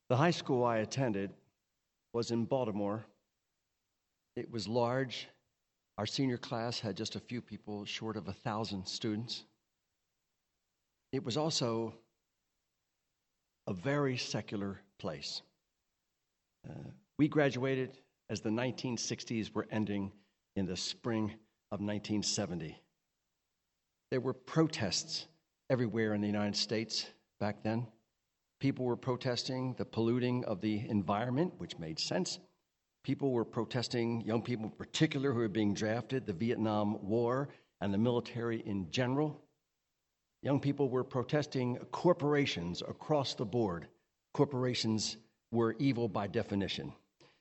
The high school I attended was in Baltimore. It was large. Our senior class had just a few people short of 1,000 students. It was also a very secular place. We graduated as the 1960s were ending in the spring of 1970. There were protests everywhere in the United States back then. People were protesting the polluting of the environment, which made sense. People were protesting, young people in particular who were being drafted, the Vietnam War and the military in general. Young people were protesting corporations across the board. Corporations were evil by definition.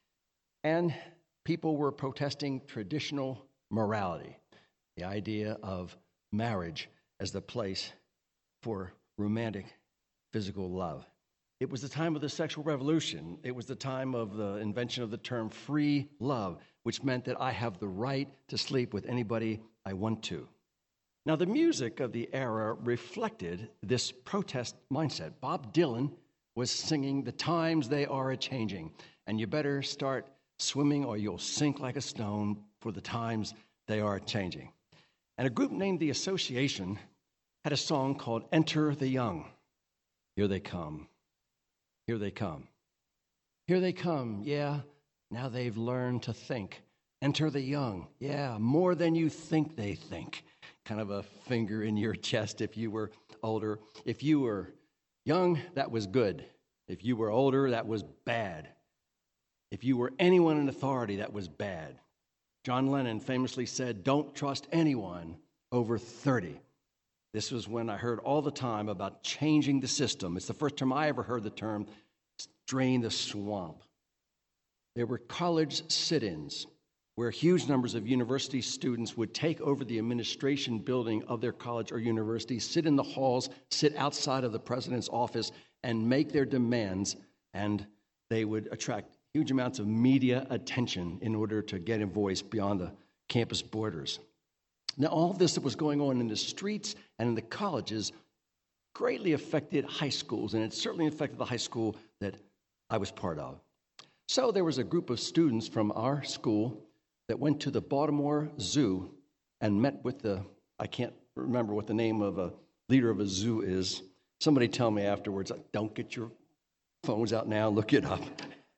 And people were protesting traditional morality, the idea of marriage as the place for romantic physical love. It was the time of the sexual revolution. It was the time of the invention of the term free love, which meant that I have the right to sleep with anybody I want to. Now, the music of the era reflected this protest mindset. Bob Dylan was singing, "The times they are a-changing, and you better start swimming or you'll sink like a stone, for the times they are changing." And a group named The Association had a song called "Enter the Young." Here they come. Here they come. Here they come, yeah, now they've learned to think. Enter the young, yeah, more than you think they think. Kind of a finger in your chest if you were older. If you were young, that was good. If you were older, that was bad. If you were anyone in authority, that was bad. John Lennon famously said, "Don't trust anyone over 30. This was when I heard all the time about changing the system. It's the first time I ever heard the term drain the swamp. There were college sit-ins where huge numbers of university students would take over the administration building of their college or university, sit in the halls, sit outside of the president's office, and make their demands, and they would attract huge amounts of media attention in order to get a voice beyond the campus borders. Now, all of this that was going on in the streets and in the colleges greatly affected high schools, and it certainly affected the high school that I was part of. So there was a group of students from our school that went to the Baltimore Zoo and met with I can't remember what the name of a leader of a zoo is. Somebody tell me afterwards. Don't get your phones out now, look it up.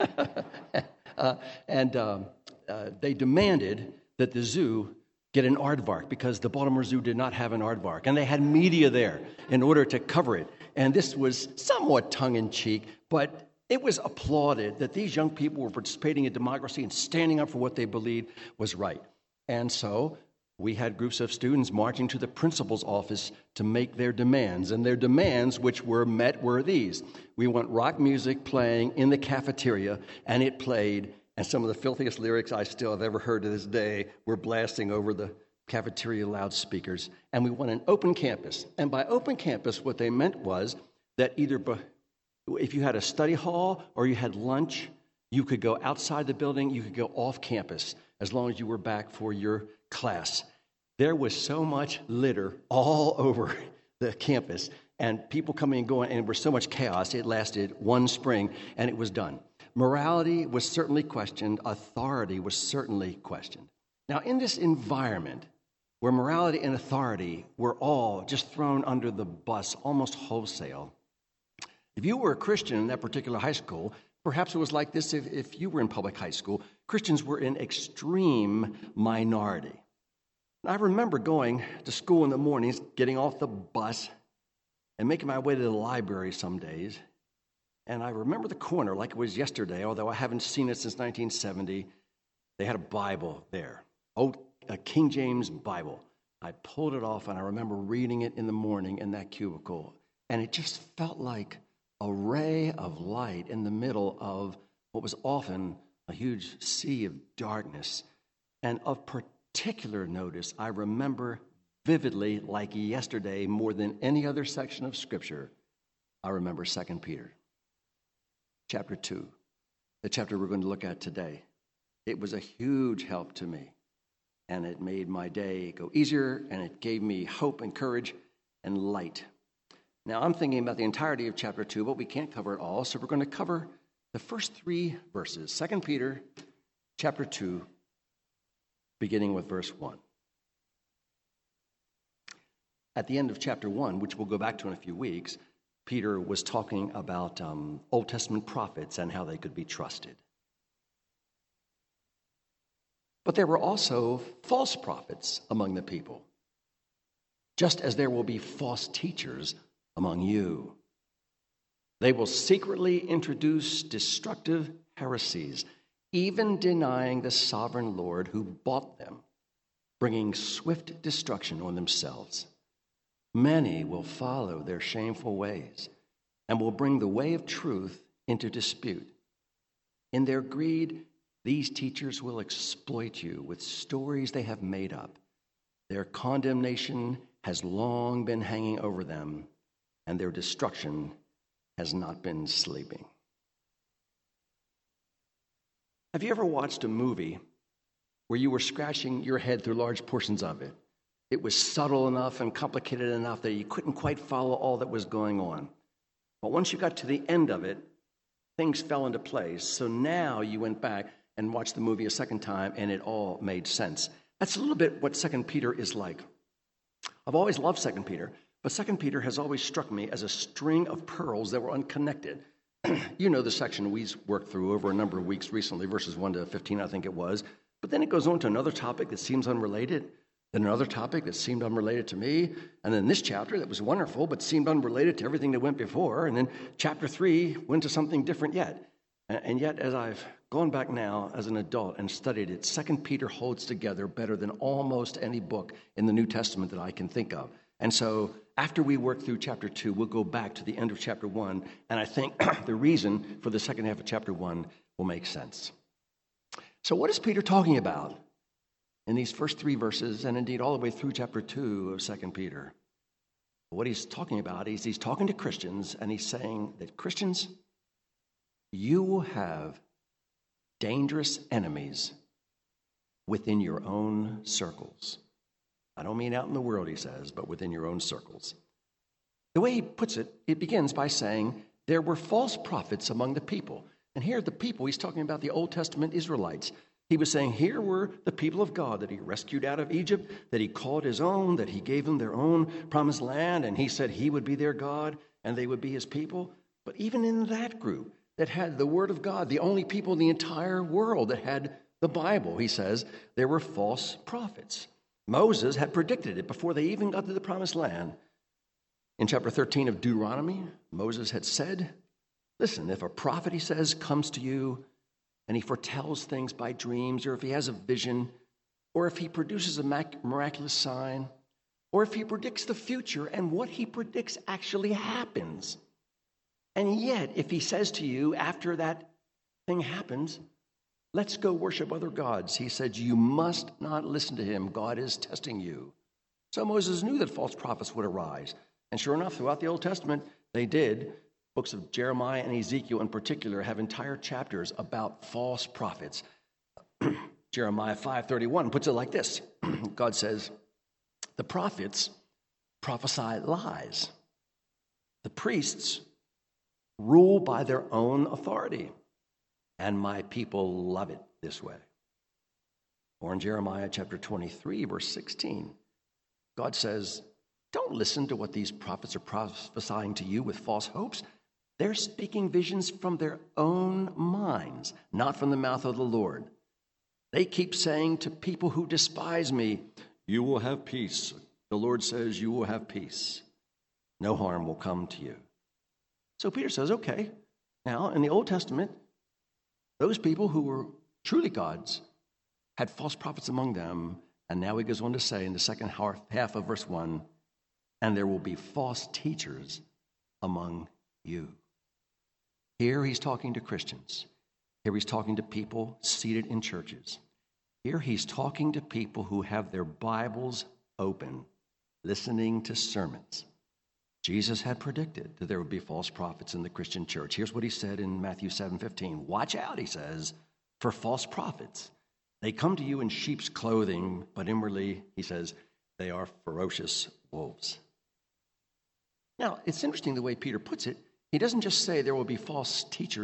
They demanded that the zoo get an aardvark because the Baltimore Zoo did not have an aardvark. And they had media there in order to cover it. And this was somewhat tongue-in-cheek, but it was applauded that these young people were participating in democracy and standing up for what they believed was right. And so we had groups of students marching to the principal's office to make their demands. And their demands, which were met, were these. We want rock music playing in the cafeteria, and it played. And some of the filthiest lyrics I still have ever heard to this day were blasting over the cafeteria loudspeakers. And we want an open campus. And by open campus, what they meant was that either if you had a study hall or you had lunch, you could go outside the building, you could go off campus, as long as you were back for your class. There was so much litter all over the campus, and people coming and going, and there was so much chaos, it lasted one spring, and it was done. Morality was certainly questioned. Authority was certainly questioned. Now, in this environment where morality and authority were all just thrown under the bus almost wholesale, if you were a Christian in that particular high school, perhaps it was like this if you were in public high school, Christians were in extreme minority. And I remember going to school in the mornings, getting off the bus, and making my way to the library some days. And I remember the corner like it was yesterday, although I haven't seen it since 1970. They had a Bible there, a King James Bible. I pulled it off, and I remember reading it in the morning in that cubicle. And it just felt like a ray of light in the middle of what was often a huge sea of darkness. And of particular notice, I remember vividly, like yesterday, more than any other section of Scripture, I remember 2 Peter. Chapter 2, the chapter we're going to look at today. It was a huge help to me, and it made my day go easier, and it gave me hope and courage and light. Now, I'm thinking about the entirety of chapter 2, but we can't cover it all, so we're going to cover the first three verses, 2 Peter chapter 2, beginning with verse 1. At the end of chapter 1, which we'll go back to in a few weeks, Peter was talking about Old Testament prophets and how they could be trusted. But there were also false prophets among the people, just as there will be false teachers among you. They will secretly introduce destructive heresies, even denying the sovereign Lord who bought them, bringing swift destruction on themselves. Many will follow their shameful ways and will bring the way of truth into dispute. In their greed, these teachers will exploit you with stories they have made up. Their condemnation has long been hanging over them, and their destruction has not been sleeping. Have you ever watched a movie where you were scratching your head through large portions of it? It was subtle enough and complicated enough that you couldn't quite follow all that was going on. But once you got to the end of it, things fell into place. So now you went back and watched the movie a second time, and it all made sense. That's a little bit what 2 Peter is like. I've always loved 2 Peter, but 2 Peter has always struck me as a string of pearls that were unconnected. You know the section we worked through over a number of weeks recently, verses 1 to 15, I think it was. But then it goes on to another topic that seems unrelated, then another topic that seemed unrelated to me, and then this chapter that was wonderful but seemed unrelated to everything that went before, and then chapter 3 went to something different yet. And yet, as I've gone back now as an adult and studied it, 2 Peter holds together better than almost any book in the New Testament that I can think of. And so after we work through chapter 2, we'll go back to the end of chapter 1, and I think the reason for the second half of chapter 1 will make sense. So what is Peter talking about in these first three verses, and indeed all the way through chapter 2 of 2 Peter? What he's talking about is he's talking to Christians, and he's saying that Christians, you will have dangerous enemies within your own circles. I don't mean out in the world, he says, but within your own circles. The way he puts it, it begins by saying there were false prophets among the people. And here the people, he's talking about the Old Testament Israelites. He was saying here were the people of God that he rescued out of Egypt, that he called his own, that he gave them their own promised land, and he said he would be their God and they would be his people. But even in that group that had the Word of God, the only people in the entire world that had the Bible, he says, there were false prophets. Moses had predicted it before they even got to the promised land. In chapter 13 of Deuteronomy, Moses had said, listen, if a prophet, he says, comes to you and he foretells things by dreams, or if he has a vision, or if he produces a miraculous sign, or if he predicts the future and what he predicts actually happens, and yet if he says to you after that thing happens, let's go worship other gods, he said, you must not listen to him. God is testing you. So Moses knew that false prophets would arise. And sure enough, throughout the Old Testament, they did. Books of Jeremiah and Ezekiel in particular have entire chapters about false prophets. Jeremiah 5:31 puts it like this. God says, the prophets prophesy lies. The priests rule by their own authority, and my people love it this way. Or in Jeremiah chapter 23, verse 16, God says, don't listen to what these prophets are prophesying to you with false hopes. They're speaking visions from their own minds, not from the mouth of the Lord. They keep saying to people who despise me, you will have peace. The Lord says you will have peace. No harm will come to you. So Peter says, okay, now in the Old Testament, those people who were truly God's had false prophets among them. And now he goes on to say in the second half of verse 1, and there will be false teachers among you. Here he's talking to Christians. Here he's talking to people seated in churches. Here he's talking to people who have their Bibles open, listening to sermons. Jesus had predicted that there would be false prophets in the Christian church. Here's what he said in Matthew 7:15. Watch out, he says, for false prophets. They come to you in sheep's clothing, but inwardly, he says, they are ferocious wolves. Now, it's interesting the way Peter puts it. He doesn't just say there will be false teachers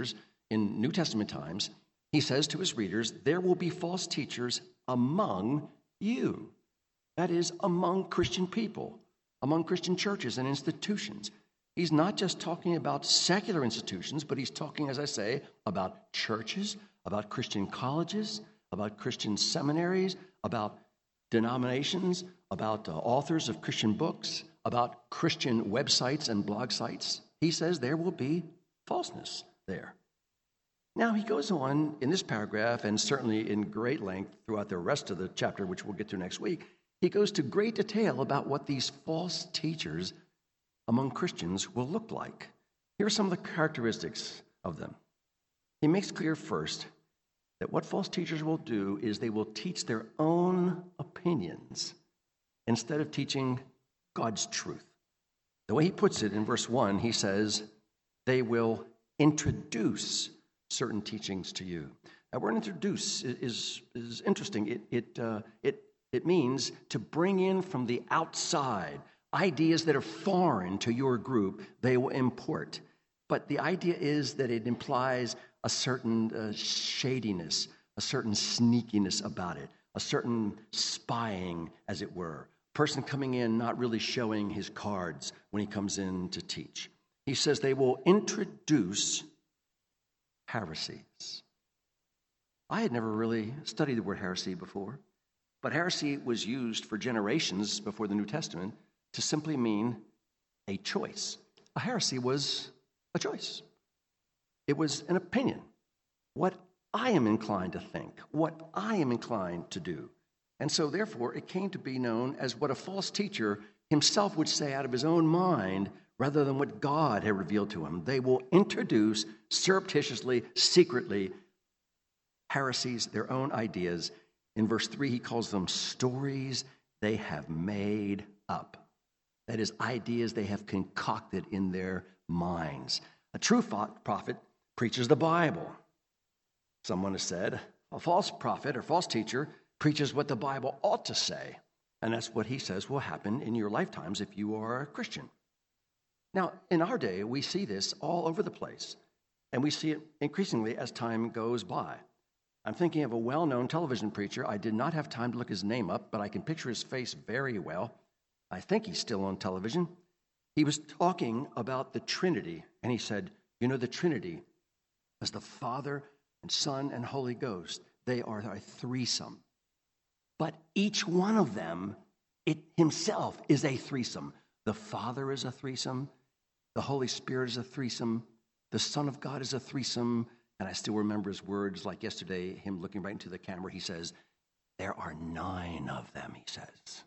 in New Testament times, he says to his readers, there will be false teachers among you. That is, among Christian people, among Christian churches and institutions. He's not just talking about secular institutions, but he's talking, as I say, about churches, about Christian colleges, about Christian seminaries, about denominations, about authors of Christian books, about Christian websites and blog sites. He says there will be falseness there. Now, he goes on in this paragraph, and certainly in great length throughout the rest of the chapter, which we'll get to next week, he goes to great detail about what these false teachers among Christians will look like. Here are some of the characteristics of them. He makes clear first that what false teachers will do is they will teach their own opinions instead of teaching God's truth. The way he puts it in verse 1, he says, they will introduce certain teachings to you. That word introduce is interesting. It means to bring in from the outside ideas that are foreign to your group, they will import. But the idea is that it implies a certain shadiness, a certain sneakiness about it, a certain spying, as it were. Person coming in not really showing his cards when he comes in to teach. He says they will introduce heresies. I had never really studied the word heresy before, but heresy was used for generations before the New Testament to simply mean a choice. A heresy was a choice. It was an opinion. What I am inclined to think, what I am inclined to do. And so, therefore, it came to be known as what a false teacher himself would say out of his own mind rather than what God had revealed to him. They will introduce surreptitiously, secretly, heresies, their own ideas. In verse 3, he calls them stories they have made up. That is, ideas they have concocted in their minds. A true prophet preaches the Bible. Someone has said, a false prophet or false teacher preaches what the Bible ought to say. And that's what he says will happen in your lifetimes if you are a Christian. Now, in our day, we see this all over the place. And we see it increasingly as time goes by. I'm thinking of a well-known television preacher. I did not have time to look his name up, but I can picture his face very well. I think he's still on television. He was talking about the Trinity, and he said, you know, the Trinity is the Father and Son and Holy Ghost. They are a threesome. But each one of them, it himself is a threesome. The Father is a threesome. The Holy Spirit is a threesome. The Son of God is a threesome. And I still remember his words like yesterday, him looking right into the camera. He says, there are 9 of them, he says.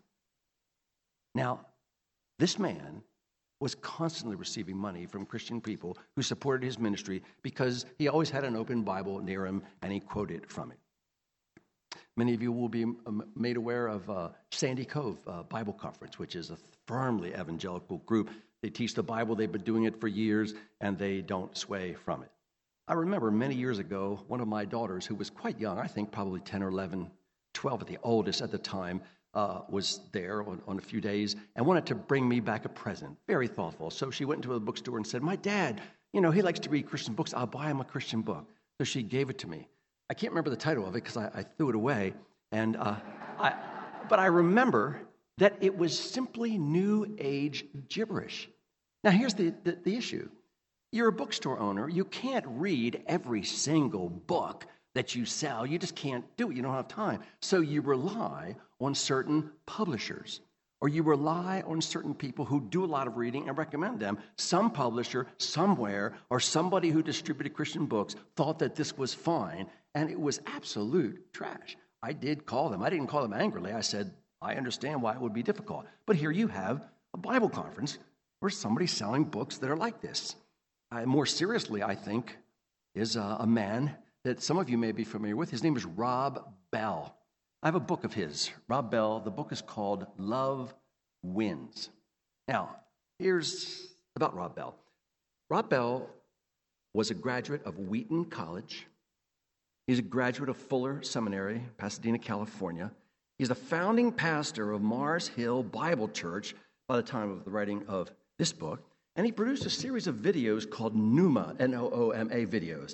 Now, this man was constantly receiving money from Christian people who supported his ministry because he always had an open Bible near him and he quoted from it. Many of you will be made aware of Sandy Cove Bible Conference, which is a firmly evangelical group. They teach the Bible. They've been doing it for years, and they don't sway from it. I remember many years ago, one of my daughters, who was quite young, I think probably 10 or 11, 12 at the oldest at the time, was there on a few days and wanted to bring me back a present. Very thoughtful. So she went into a bookstore and said, my dad, you know, he likes to read Christian books. I'll buy him a Christian book. So she gave it to me. I can't remember the title of it because I threw it away. And but I remember that it was simply New Age gibberish. Now, here's the issue. You're a bookstore owner. You can't read every single book that you sell. You just can't do it. You don't have time. So you rely on certain publishers, or you rely on certain people who do a lot of reading and recommend them. Some publisher somewhere or somebody who distributed Christian books thought that this was fine, and it was absolute trash. I did call them. I didn't call them angrily. I said, I understand why it would be difficult. But here you have a Bible conference where somebody's selling books that are like this. More seriously, I think, is a man that some of you may be familiar with. His name is Rob Bell. I have a book of his, Rob Bell. The book is called Love Wins. Now, here's about Rob Bell. Rob Bell was a graduate of Wheaton College. He's a graduate of Fuller Seminary, Pasadena, California. He's the founding pastor of Mars Hill Bible Church by the time of the writing of this book. And he produced a series of videos called Nooma, N-O-O-M-A videos.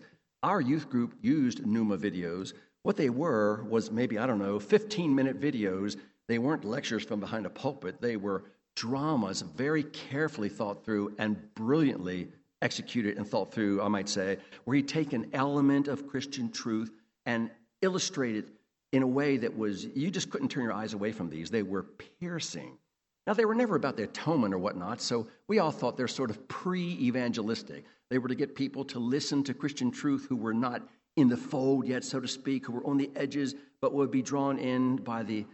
Our youth group used Pneuma videos. What they were was maybe, 15-minute videos. They weren't lectures from behind a pulpit. They were dramas very carefully thought through and brilliantly executed and thought through, I might say, where he'd take an element of Christian truth and illustrate it in a way that was, you just couldn't turn your eyes away from these. They were piercing. Now, they were never about the atonement or whatnot, so we all thought they're sort of pre-evangelistic. They were to get people to listen to Christian truth who were not in the fold yet, so to speak, who were on the edges, but would be drawn in by the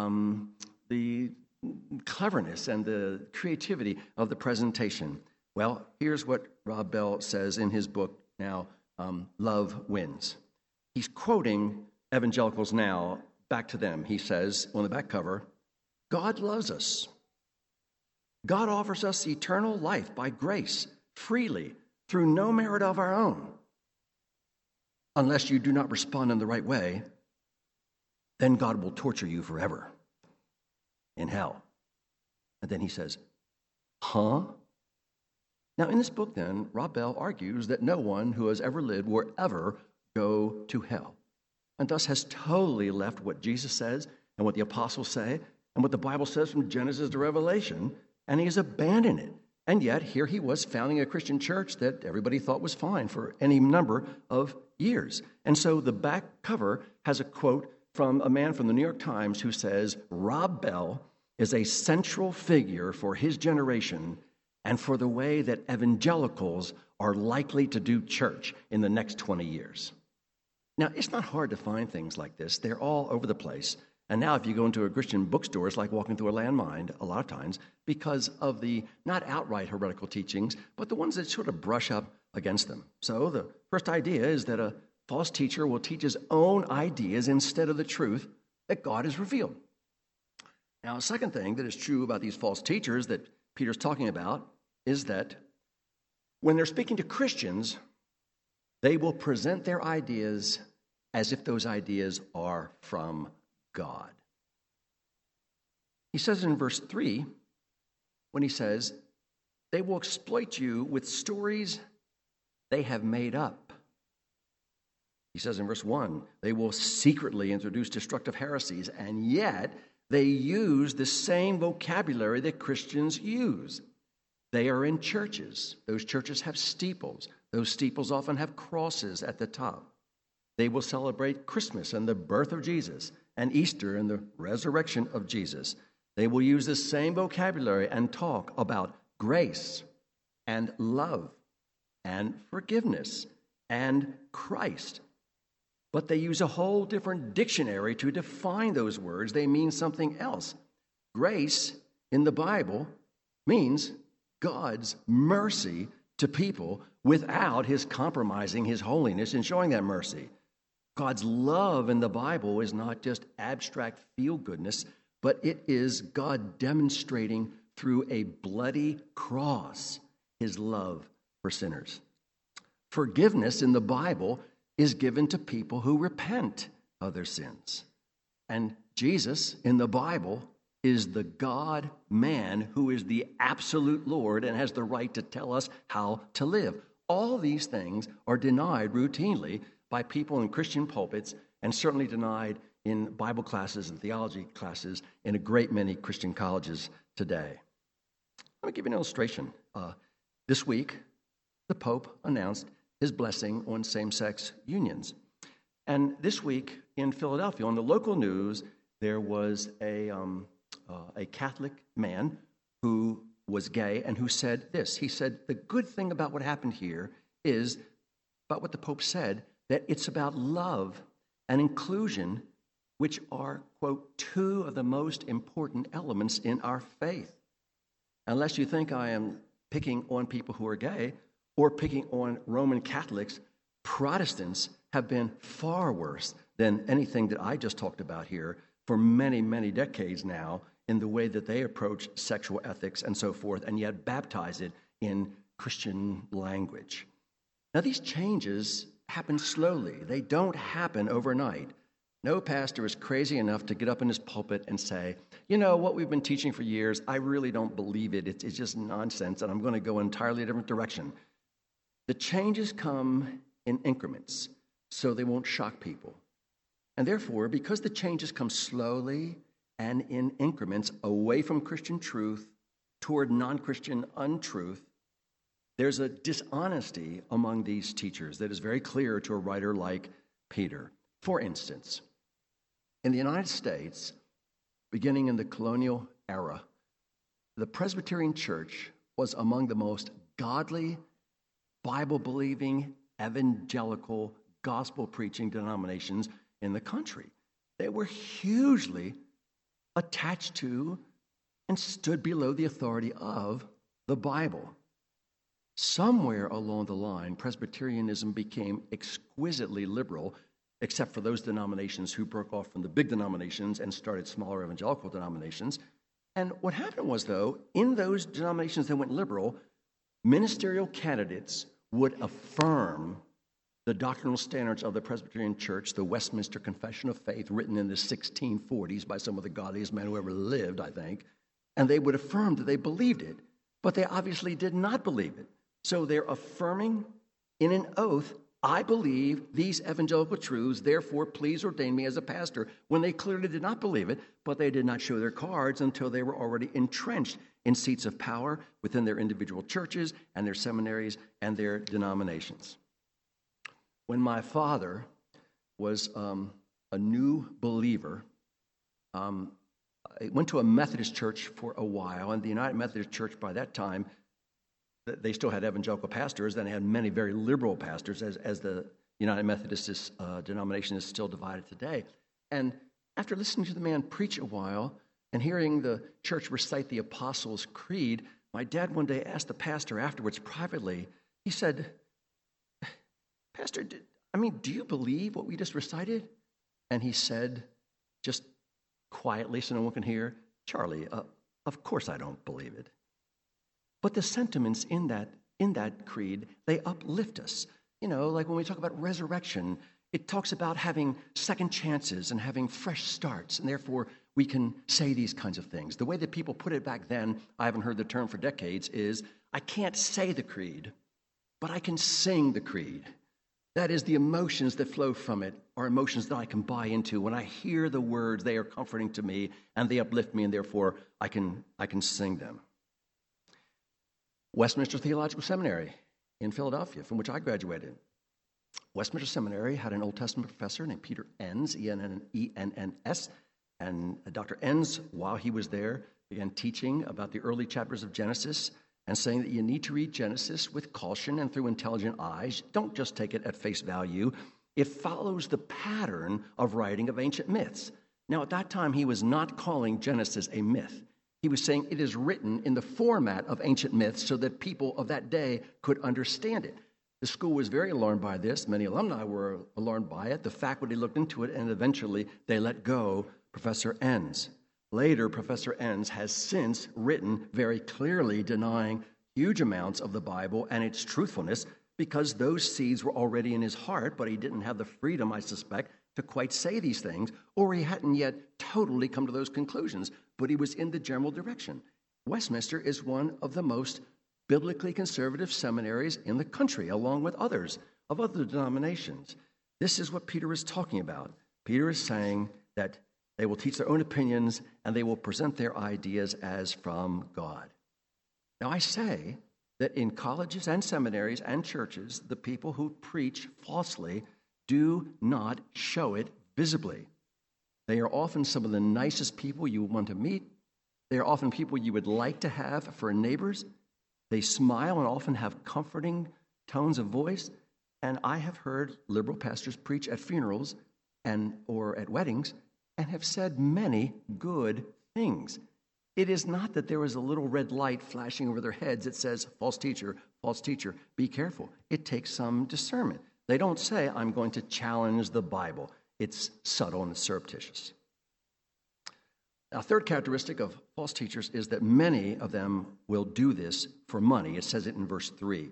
cleverness and the creativity of the presentation. Well, here's what Rob Bell says in his book now, Love Wins. He's quoting Evangelicals Now, back to them. He says on the back cover, God loves us. God offers us eternal life by grace, freely, through no merit of our own. Unless you do not respond in the right way, then God will torture you forever in hell. And then he says, huh? Now, in this book, then, Rob Bell argues that no one who has ever lived will ever go to hell, and thus has totally left what Jesus says and what the apostles say and what the Bible says from Genesis to Revelation, and he has abandoned it. And yet, here he was founding a Christian church that everybody thought was fine for any number of years. And so the back cover has a quote from a man from the New York Times who says, Rob Bell is a central figure for his generation and for the way that evangelicals are likely to do church in the next 20 years. Now, it's not hard to find things like this. They're all over the place. And now if you go into a Christian bookstore, it's like walking through a landmine a lot of times because of the not outright heretical teachings, but the ones that sort of brush up against them. So the first idea is that a false teacher will teach his own ideas instead of the truth that God has revealed. Now, a second thing that is true about these false teachers that Peter's talking about is that when they're speaking to Christians, they will present their ideas as if those ideas are from God. He says in verse 3, when he says, they will exploit you with stories they have made up. He says in verse 1, they will secretly introduce destructive heresies, and yet they use the same vocabulary that Christians use. They are in churches. Those churches have steeples. Those steeples often have crosses at the top. They will celebrate Christmas and the birth of Jesus, and Easter and the resurrection of Jesus. They will use the same vocabulary and talk about grace and love and forgiveness and Christ. But they use a whole different dictionary to define those words. They mean something else. Grace in the Bible means God's mercy to people without his compromising his holiness and showing that mercy. God's love in the Bible is not just abstract feel-goodness, but it is God demonstrating through a bloody cross his love for sinners. Forgiveness in the Bible is given to people who repent of their sins. And Jesus in the Bible is the God-man who is the absolute Lord and has the right to tell us how to live. All these things are denied routinely by people in Christian pulpits and certainly denied in Bible classes and theology classes in a great many Christian colleges today. Let me give you an illustration. This week, the Pope announced his blessing on same-sex unions. And this week in Philadelphia, on the local news, there was a Catholic man who was gay and who said this. He said, the good thing about what happened here is, about what the Pope said, that it's about love and inclusion, which are, quote, two of the most important elements in our faith. Unless you think I am picking on people who are gay or picking on Roman Catholics, Protestants have been far worse than anything that I just talked about here for many, many decades now in the way that they approach sexual ethics and so forth, and yet baptize it in Christian language. Now, these changes happen slowly. They don't happen overnight. No pastor is crazy enough to get up in his pulpit and say, you know, what we've been teaching for years, I really don't believe it. It's just nonsense, and I'm going to go an entirely different direction. The changes come in increments so they won't shock people. And therefore, because the changes come slowly and in increments away from Christian truth toward non-Christian untruth, there's a dishonesty among these teachers that is very clear to a writer like Peter. For instance, in the United States, beginning in the colonial era, the Presbyterian Church was among the most godly, Bible-believing, evangelical, gospel-preaching denominations in the country. They were hugely attached to and stood below the authority of the Bible. Somewhere along the line, Presbyterianism became exquisitely liberal, except for those denominations who broke off from the big denominations and started smaller evangelical denominations. And what happened was, though, in those denominations that went liberal, ministerial candidates would affirm the doctrinal standards of the Presbyterian Church, the Westminster Confession of Faith, written in the 1640s by some of the godliest men who ever lived, I think, and they would affirm that they believed it, but they obviously did not believe it. So they're affirming in an oath, I believe these evangelical truths, therefore please ordain me as a pastor, when they clearly did not believe it, but they did not show their cards until they were already entrenched in seats of power within their individual churches and their seminaries and their denominations. When my father was a new believer, I went to a Methodist church for a while, and the United Methodist Church by that time, they still had evangelical pastors, and they had many very liberal pastors, as the United Methodist denomination is still divided today. And after listening to the man preach a while and hearing the church recite the Apostles' Creed, my dad one day asked the pastor afterwards privately, he said, Pastor, do you believe what we just recited? And he said, just quietly so no one can hear, Charlie, of course I don't believe it. But the sentiments in that creed, they uplift us. You know, like when we talk about resurrection, it talks about having second chances and having fresh starts, and therefore we can say these kinds of things. The way that people put it back then, I haven't heard the term for decades, is I can't say the creed, but I can sing the creed. That is, the emotions that flow from it are emotions that I can buy into. When I hear the words, they are comforting to me, and they uplift me, and therefore I can sing them. Westminster Theological Seminary in Philadelphia, from which I graduated. Westminster Seminary had an Old Testament professor named Peter Enns, E-N-N-S, and Dr. Enns, while he was there, began teaching about the early chapters of Genesis and saying that you need to read Genesis with caution and through intelligent eyes. Don't just take it at face value. It follows the pattern of writing of ancient myths. Now, at that time, he was not calling Genesis a myth. He was saying it is written in the format of ancient myths so that people of that day could understand it. The school was very alarmed by this. Many alumni were alarmed by it. The faculty looked into it, and eventually they let go Professor Enns. Later, Professor Enns has since written very clearly denying huge amounts of the Bible and its truthfulness because those seeds were already in his heart, but he didn't have the freedom, I suspect, to quite say these things, or he hadn't yet totally come to those conclusions, but he was in the general direction. Westminster is one of the most biblically conservative seminaries in the country, along with others of other denominations. This is what Peter is talking about. Peter is saying that they will teach their own opinions and they will present their ideas as from God. Now, I say that in colleges and seminaries and churches, the people who preach falsely do not show it visibly. They are often some of the nicest people you want to meet. They are often people you would like to have for neighbors. They smile and often have comforting tones of voice. And I have heard liberal pastors preach at funerals or at weddings and have said many good things. It is not that there is a little red light flashing over their heads that says, false teacher, be careful. It takes some discernment. They don't say, I'm going to challenge the Bible. It's subtle and surreptitious. Now, a third characteristic of false teachers is that many of them will do this for money. It says it in verse 3.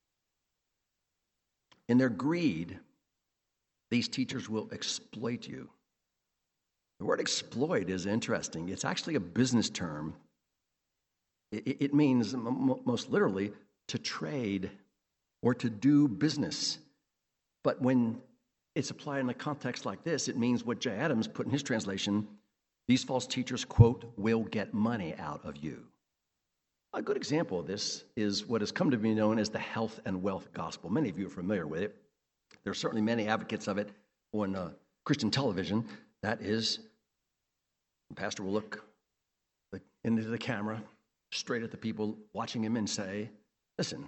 In their greed, these teachers will exploit you. The word exploit is interesting. It's actually a business term. It means, most literally, to trade or to do business. But when it's applied in a context like this, it means what Jay Adams put in his translation: these false teachers, quote, will get money out of you. A good example of this is what has come to be known as the health and wealth gospel. Many of you are familiar with it. There are certainly many advocates of it on Christian television. That is, the pastor will look into the camera, straight at the people watching him, and say, listen,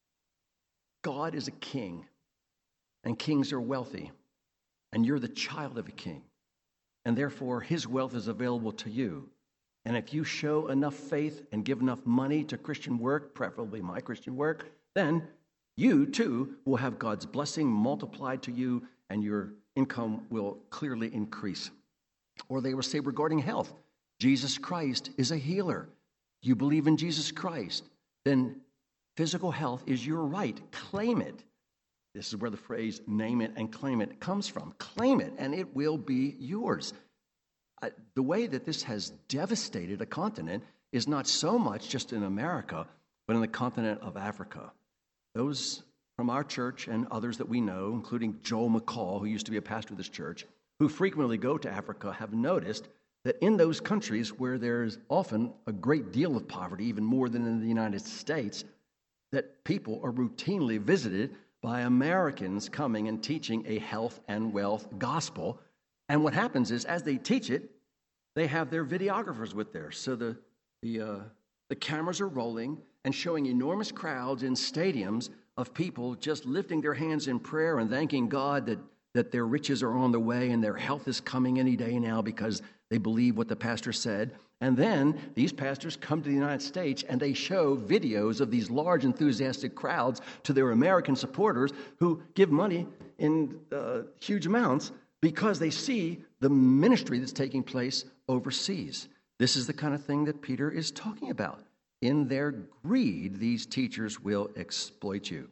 God is a king, and kings are wealthy, and you're the child of a king, and therefore his wealth is available to you. And if you show enough faith and give enough money to Christian work, preferably my Christian work, then you too will have God's blessing multiplied to you, and your income will clearly increase. Or they will say regarding health, Jesus Christ is a healer. You believe in Jesus Christ, then physical health is your right. Claim it. This is where the phrase name it and claim it comes from. Claim it, and it will be yours. The way that this has devastated a continent is not so much just in America, but in the continent of Africa. Those from our church and others that we know, including Joel McCall, who used to be a pastor of this church, who frequently go to Africa, have noticed that in those countries where there's often a great deal of poverty, even more than in the United States, that people are routinely visited by Americans coming and teaching a health and wealth gospel. And what happens is, as they teach it, they have their videographers with there. So the cameras are rolling and showing enormous crowds in stadiums of people just lifting their hands in prayer and thanking God that their riches are on the way and their health is coming any day now because they believe what the pastor said. And then these pastors come to the United States and they show videos of these large enthusiastic crowds to their American supporters who give money in huge amounts because they see the ministry that's taking place overseas. This is the kind of thing that Peter is talking about. In their greed, these teachers will exploit you.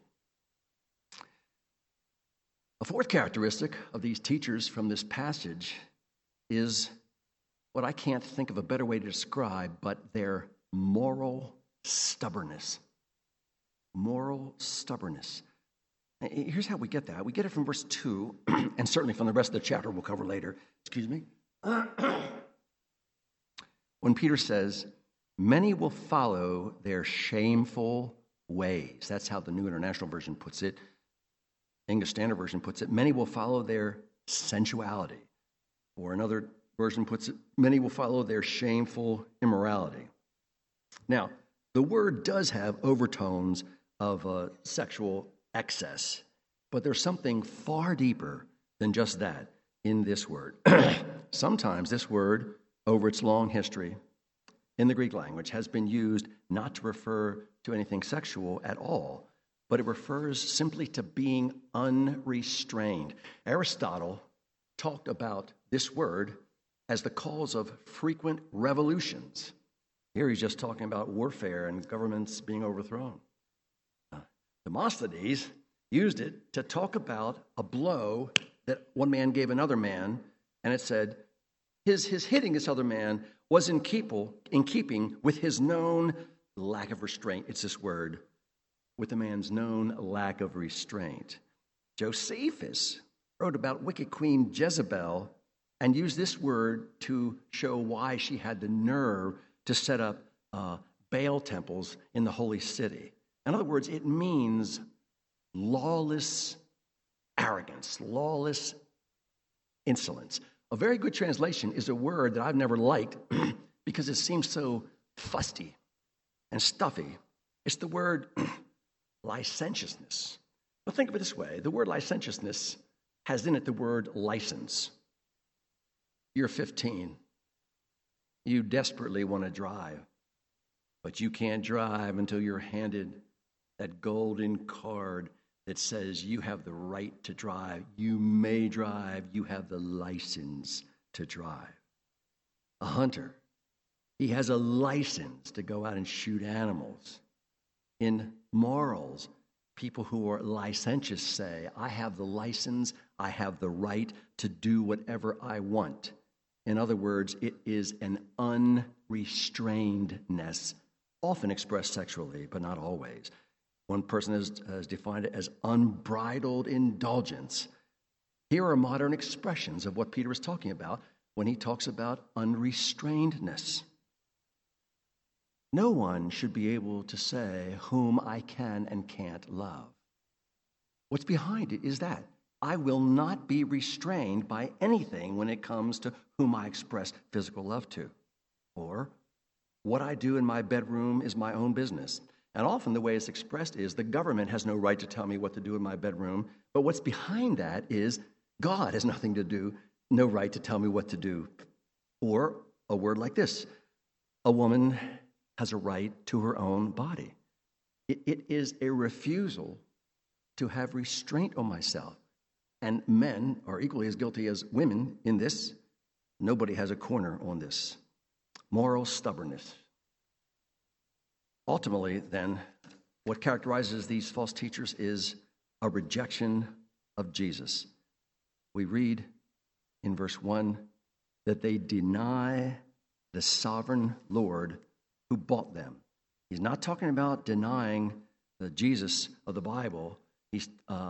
A fourth characteristic of these teachers from this passage is what I can't think of a better way to describe, but their moral stubbornness. Moral stubbornness. Here's how we get that. We get it from verse 2, and certainly from the rest of the chapter we'll cover later. Excuse me. When Peter says, many will follow their shameful ways. That's how the New International Version puts it. English Standard Version puts it, many will follow their sensuality. Or another version puts it, many will follow their shameful immorality. Now, the word does have overtones of sexual excess, but there's something far deeper than just that in this word. Sometimes this word, over its long history in the Greek language, has been used not to refer to anything sexual at all, but it refers simply to being unrestrained. Aristotle talked about this word as the cause of frequent revolutions. Here he's just talking about warfare and governments being overthrown. Demosthenes used it to talk about a blow that one man gave another man, and it said his hitting this other man was in keeping with his known lack of restraint. It's this word, with the man's known lack of restraint. Josephus wrote about wicked Queen Jezebel and used this word to show why she had the nerve to set up Baal temples in the holy city. In other words, it means lawless arrogance, lawless insolence. A very good translation is a word that I've never liked because it seems so fusty and stuffy. It's the word licentiousness. But think of it this way. The word licentiousness has in it the word license. You're 15. You desperately want to drive, but you can't drive until you're handed that golden card that says you have the right to drive. You may drive. You have the license to drive. A hunter, he has a license to go out and shoot animals. In morals, people who are licentious say, I have the license, I have the right to do whatever I want. In other words, it is an unrestrainedness, often expressed sexually, but not always. One person has defined it as unbridled indulgence. Here are modern expressions of what Peter is talking about when he talks about unrestrainedness. No one should be able to say whom I can and can't love. What's behind it is that I will not be restrained by anything when it comes to whom I express physical love to. Or, what I do in my bedroom is my own business. And often the way it's expressed is the government has no right to tell me what to do in my bedroom. But what's behind that is God has nothing to do, no right to tell me what to do. Or a word like this: a woman has a right to her own body. It is a refusal to have restraint on myself. And men are equally as guilty as women in this. Nobody has a corner on this. Moral stubbornness. Ultimately, then, what characterizes these false teachers is a rejection of Jesus. We read in verse 1 that they deny the sovereign Lord who bought them. He's not talking about denying the Jesus of the Bible. He's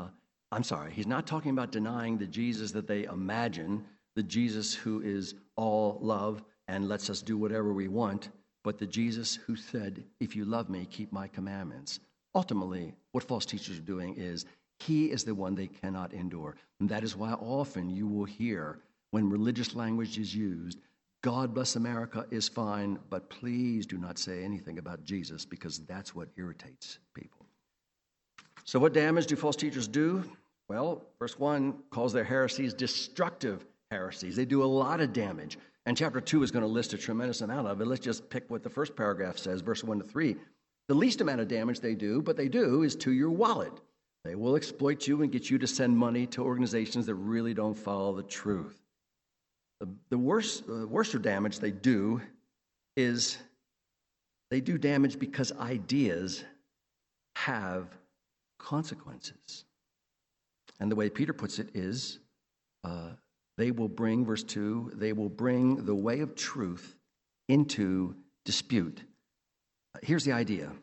not talking about denying the Jesus that they imagine, the Jesus who is all love and lets us do whatever we want, but the Jesus who said, if you love me, keep my commandments. Ultimately, what false teachers are doing is he is the one they cannot endure. And that is why often you will hear when religious language is used, God bless America is fine, but please do not say anything about Jesus, because that's what irritates people. So what damage do false teachers do? Well, verse 1 calls their heresies destructive heresies. They do a lot of damage. And chapter 2 is going to list a tremendous amount of it. Let's just pick what the first paragraph says, verse 1 to 3. The least amount of damage they do, is to your wallet. They will exploit you and get you to send money to organizations that really don't follow the truth. The worser damage they do is they do damage because ideas have consequences. And the way Peter puts it is, they will bring, verse 2, they will bring the way of truth into dispute. Here's the idea.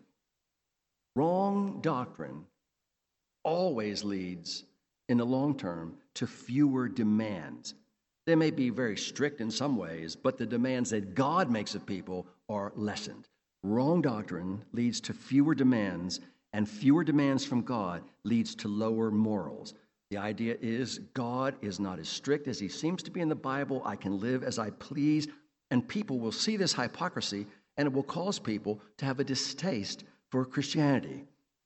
Wrong doctrine always leads, in the long term, to fewer demands. They may be very strict in some ways, but the demands that God makes of people are lessened. Wrong doctrine leads to fewer demands, and fewer demands from God leads to lower morals. The idea is God is not as strict as he seems to be in the Bible. I can live as I please, and people will see this hypocrisy, and it will cause people to have a distaste for Christianity.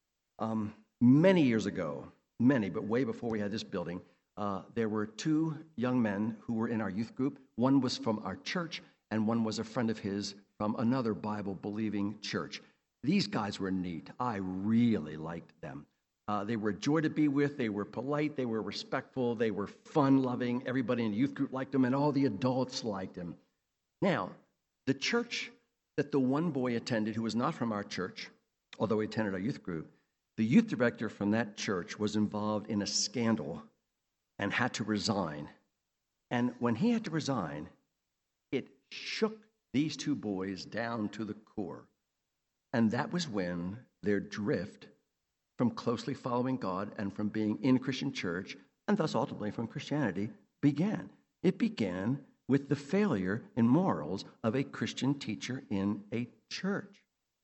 Many years ago, but way before we had this building, there were two young men who were in our youth group. One was from our church, and one was a friend of his from another Bible-believing church. These guys were neat. I really liked them. They were a joy to be with. They were polite. They were respectful. They were fun-loving. Everybody in the youth group liked them, and all the adults liked them. Now, the church that the one boy attended, who was not from our church, although he attended our youth group, the youth director from that church was involved in a scandal and had to resign. And when he had to resign, it shook these two boys down to the core. And that was when their drift from closely following God and from being in Christian church, and thus ultimately from Christianity, began. It began with the failure in morals of a Christian teacher in a church.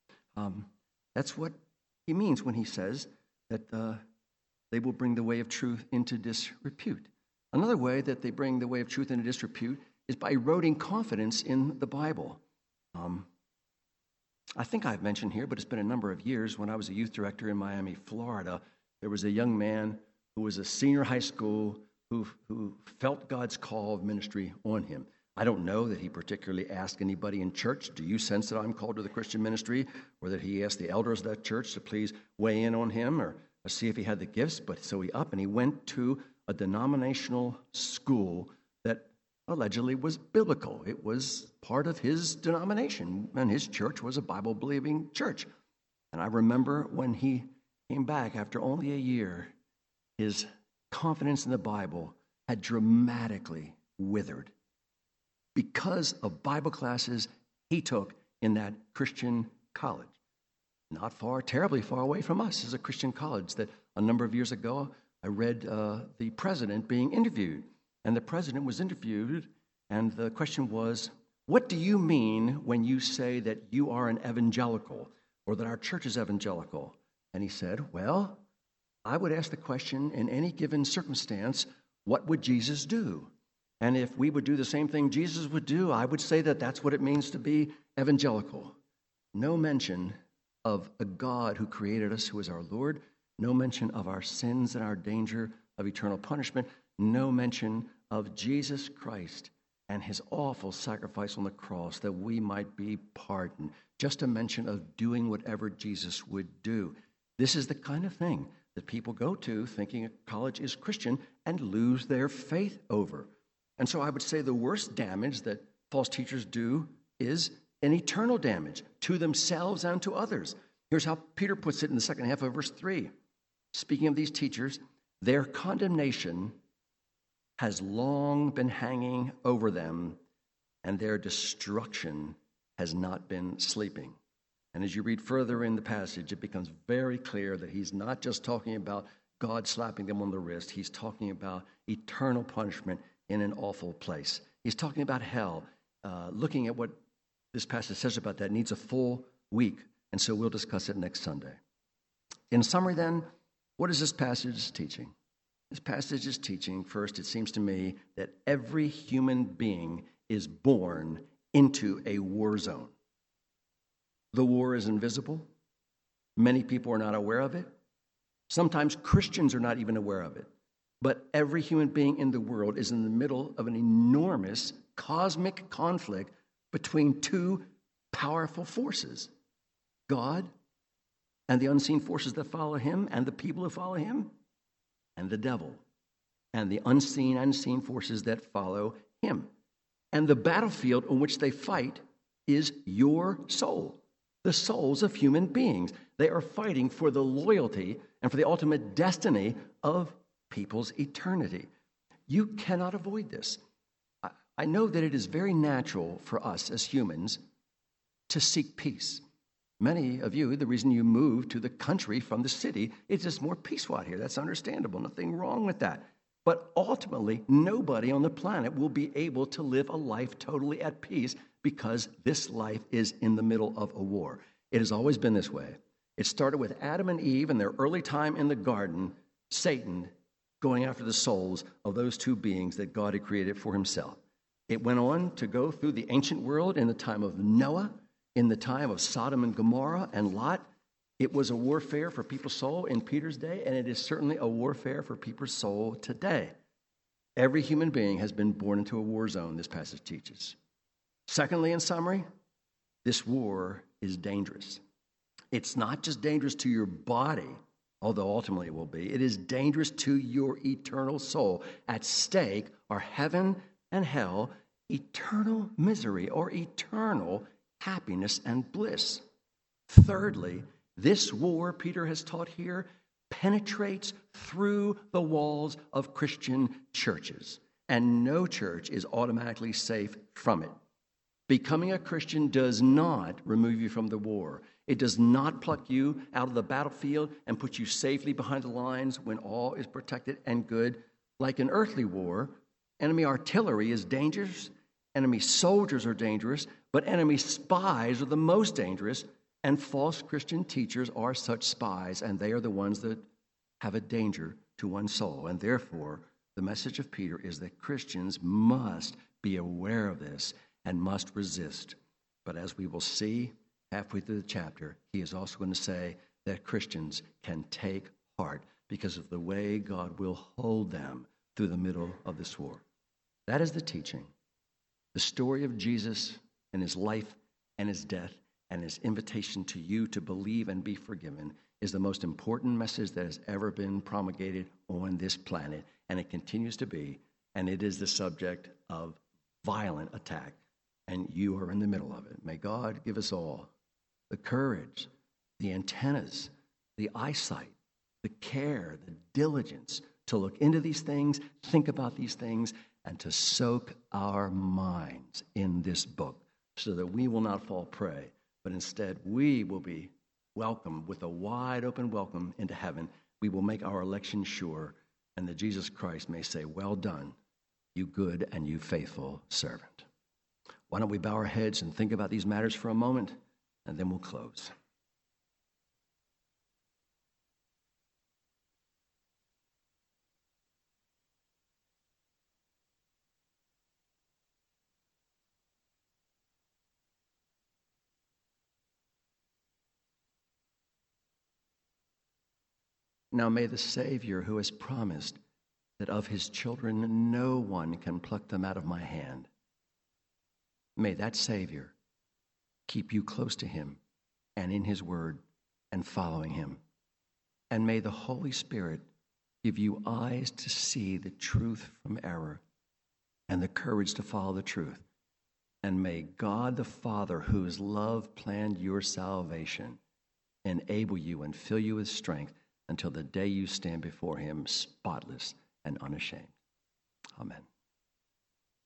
That's what he means when he says that they will bring the way of truth into disrepute. Another way that they bring the way of truth into disrepute is by eroding confidence in the Bible. I think I've mentioned here, but it's been a number of years, when I was a youth director in Miami, Florida, there was a young man who was a senior high school who felt God's call of ministry on him. I don't know that he particularly asked anybody in church, do you sense that I'm called to the Christian ministry? Or that he asked the elders of that church to please weigh in on him or see if he had the gifts. But so he went to a denominational school that allegedly was biblical. It was part of his denomination, and his church was a Bible-believing church. And I remember when he came back after only a year, his confidence in the Bible had dramatically withered because of Bible classes he took in that Christian college. not terribly far away from us, is a Christian college that a number of years ago I read the president being interviewed. And the president was interviewed, and the question was, what do you mean when you say that you are an evangelical, or that our church is evangelical? And he said, well, I would ask the question, in any given circumstance, what would Jesus do? And if we would do the same thing Jesus would do, I would say that that's what it means to be evangelical. No mention of a God who created us, who is our Lord. No mention of our sins and our danger of eternal punishment. No mention of Jesus Christ and his awful sacrifice on the cross that we might be pardoned. Just a mention of doing whatever Jesus would do. This is the kind of thing that people go to thinking a college is Christian and lose their faith over. And so I would say the worst damage that false teachers do is an eternal damage to themselves and to others. Here's how Peter puts it in the second half of verse 3. Speaking of these teachers, their condemnation has long been hanging over them, and their destruction has not been sleeping. And as you read further in the passage, it becomes very clear that he's not just talking about God slapping them on the wrist. He's talking about eternal punishment in an awful place. He's talking about hell. Looking at what this passage says about that needs a full week, and so we'll discuss it next Sunday. In summary, then, what is this passage teaching? This passage is teaching, first, it seems to me, that every human being is born into a war zone. The war is invisible. Many people are not aware of it. Sometimes Christians are not even aware of it. But every human being in the world is in the middle of an enormous cosmic conflict between two powerful forces, God and the unseen forces that follow him and the people who follow him, and the devil and the unseen forces that follow him. And the battlefield on which they fight is your soul, the souls of human beings. They are fighting for the loyalty and for the ultimate destiny of people's eternity. You cannot avoid this. I know that it is very natural for us as humans to seek peace. Many of you, the reason you moved to the country from the city is just more peaceful out here. That's understandable. Nothing wrong with that. But ultimately, nobody on the planet will be able to live a life totally at peace because this life is in the middle of a war. It has always been this way. It started with Adam and Eve in their early time in the garden, Satan going after the souls of those two beings that God had created for himself. It went on to go through the ancient world in the time of Noah, in the time of Sodom and Gomorrah and Lot. It was a warfare for people's soul in Peter's day, and it is certainly a warfare for people's soul today. Every human being has been born into a war zone, this passage teaches. Secondly, in summary, this war is dangerous. It's not just dangerous to your body, although ultimately it will be. It is dangerous to your eternal soul. At stake are heaven and hell, eternal misery or eternal happiness and bliss. Thirdly, this war, Peter has taught here, penetrates through the walls of Christian churches, and no church is automatically safe from it. Becoming a Christian does not remove you from the war. It does not pluck you out of the battlefield and put you safely behind the lines when all is protected and good. Like an earthly war, enemy artillery is dangerous, enemy soldiers are dangerous, but enemy spies are the most dangerous, and false Christian teachers are such spies, and they are the ones that have a danger to one's soul. And therefore, the message of Peter is that Christians must be aware of this and must resist. But as we will see halfway through the chapter, he is also going to say that Christians can take heart because of the way God will hold them through the middle of this war. That is the teaching. The story of Jesus and his life and his death and his invitation to you to believe and be forgiven is the most important message that has ever been promulgated on this planet, and it continues to be, and it is the subject of violent attack, and you are in the middle of it. May God give us all the courage, the antennas, the eyesight, the care, the diligence to look into these things, think about these things, and to soak our minds in this book so that we will not fall prey, but instead we will be welcome, with a wide open welcome into heaven, we will make our election sure, and that Jesus Christ may say, well done, you good and you faithful servant. Why don't we bow our heads and think about these matters for a moment, and then we'll close. Now may the Savior, who has promised that of his children no one can pluck them out of my hand, may that Savior keep you close to him and in his word and following him. And may the Holy Spirit give you eyes to see the truth from error and the courage to follow the truth. And may God the Father, whose love planned your salvation, enable you and fill you with strength until the day you stand before him spotless and unashamed. Amen.